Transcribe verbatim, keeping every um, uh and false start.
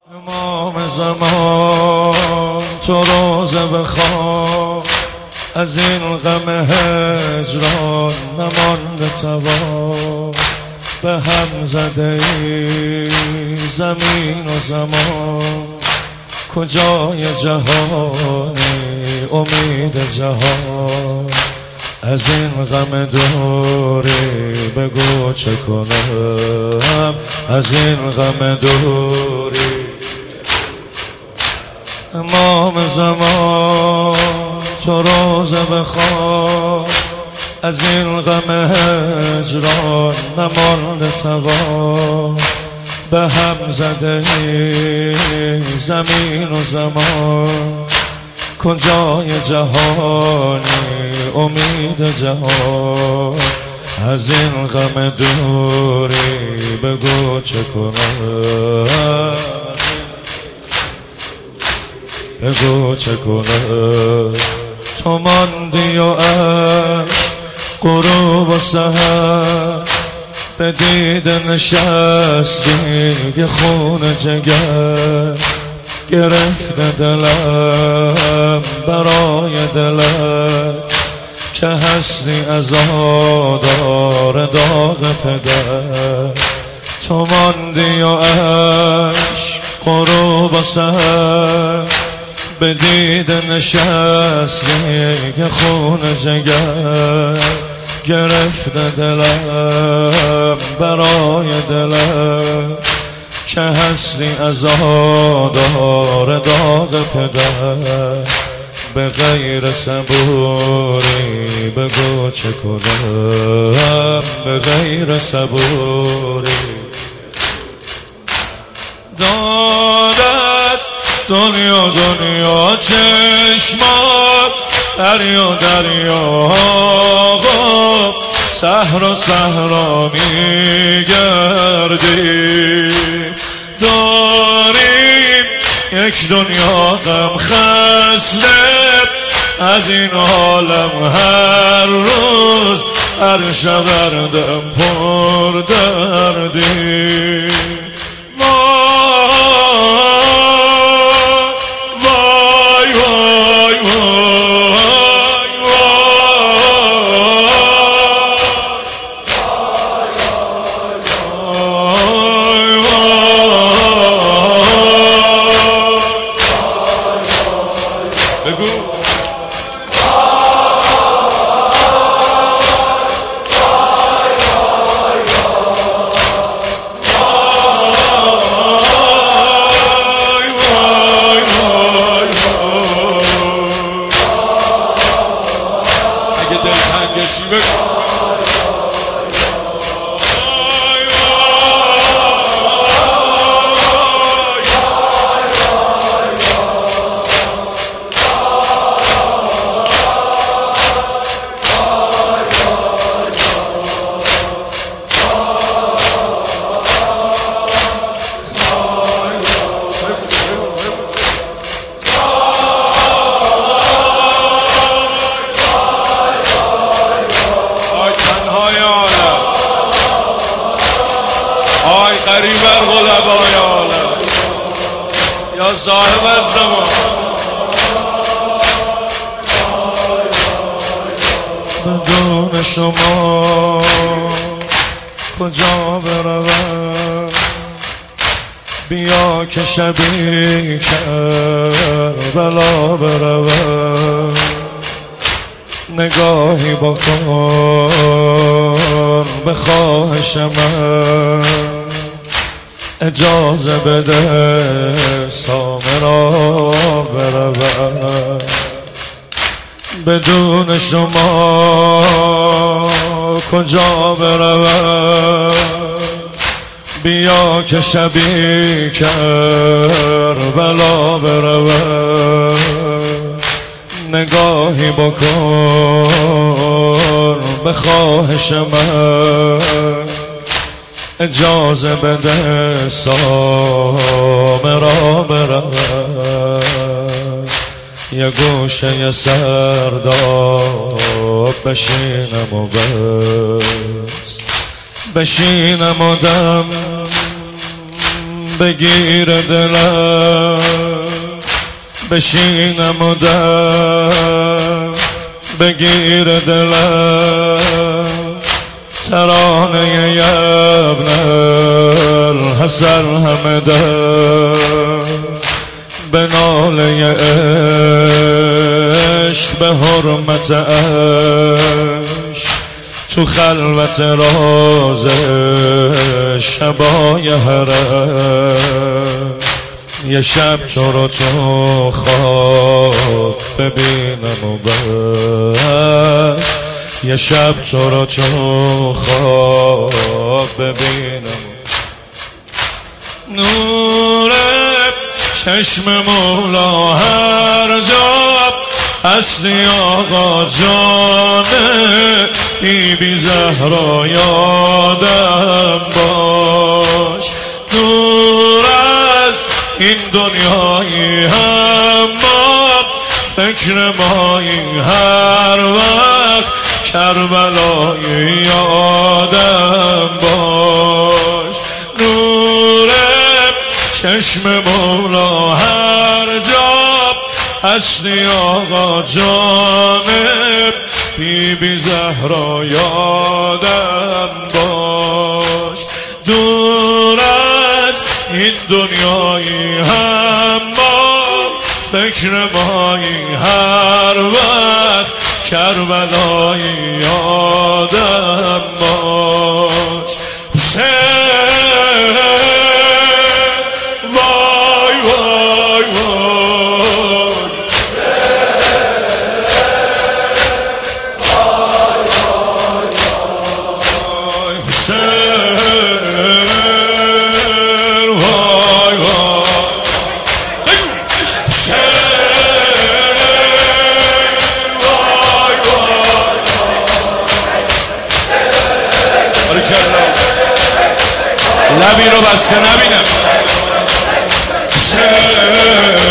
امام زمان تو روزه بخواه، از این غم هجران نمانده توان. به هم زده ای زمین و زمان، کجای جهانی امید جهان. از این غم دوری بگو چه کنم، از این غم دوری. امام زمان تو روزه بخواه، از این غم هجران نمانده توان. به هم زده زمین و زمان، کجای جهانی امید جهان. از این غم دوری بگو چه کنم، بگو چه کنم. تو ماندی و عشق غروب و سحر، به دیده نشستی که خون جگر. گرفته دلم برای دلت، که هستی عزادار داغ پدر. تو ماندی و عشق غروب و سحر، به دیده نشستی که خون جگر. گرفته دلم برای دلت، که هستی عزادار داغ پدر. به غیر صبوری بگو چه کنم، به غیر صبوری. دارد دنیا دنیا چشمات، دریا دریا صحرا صحرا میگردی. داریم یک دنیا غم خسته، از این عالم هر روز هر شب هر دم پر دردی. وای وای قریبر غلبای عالم یا صاحب الزمان. بدون شما کجا بروم، بیا که شبی کربلا بروم. نگاهی بکن به خواهش من، اجازه بده سامرا بروم. بدون شما کجا بروم، بیا که شبی کربلا بروم. نگاهی بکن به خواهش من، اجازه بده سامرا بروم. یه گوشه سرداب بشینم و بس، بشینم و دم بگیر دلم بشینم و دم بگیر دلم ترانه ابن الحسن همه دم به ناله عشق به حرمت عشق تو خلوت راز شبای حرم یه شب تو رو تو خواب ببینم و بس یه شب تو رو تو خواب ببینم نور چشم مولا هر جا هستی آقا جانه بی بی زهرا یادم باش دور از این دنیایی اما فکر مایی هر وقت کربلایی یادم باش نور چشم مولا هر جا هستی آقا جانب بی بی زهرا یادم باش دور از این دنیایی اما فکر مایی هر وقت کربلایی یادم باش حسین وای وای وای لبی رو بسته نبینم